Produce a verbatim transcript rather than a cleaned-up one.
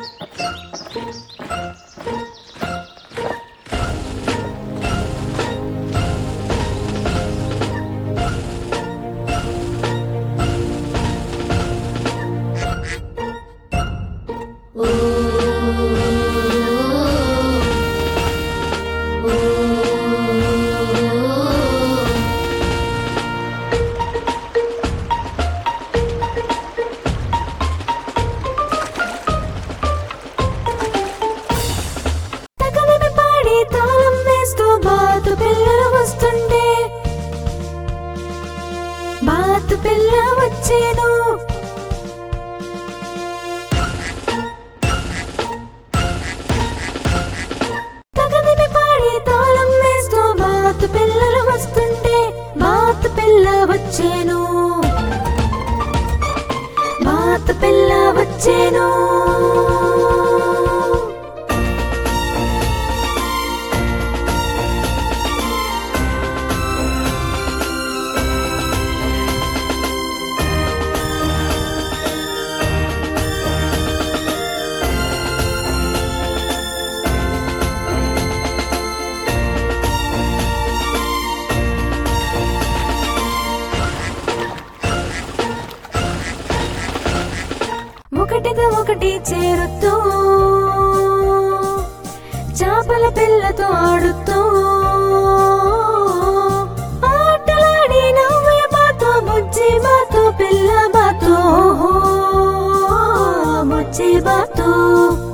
బాతు పిల్ల వచ్చేను తగదిని పాడి తాళం వేస్తూ బాతు పిల్లలు వస్తుంటే బాతు పిల్ల వచ్చేను బాతు పిల్ల వచ్చేను ఒకటిగా ఒకటి చేరుతూ చాపల పిల్లతో ఆడుతూ ఆటలాడి నవ్వే బాతో బుజ్జి బాతో పిల్ల బాతో బుజ్జి బాతో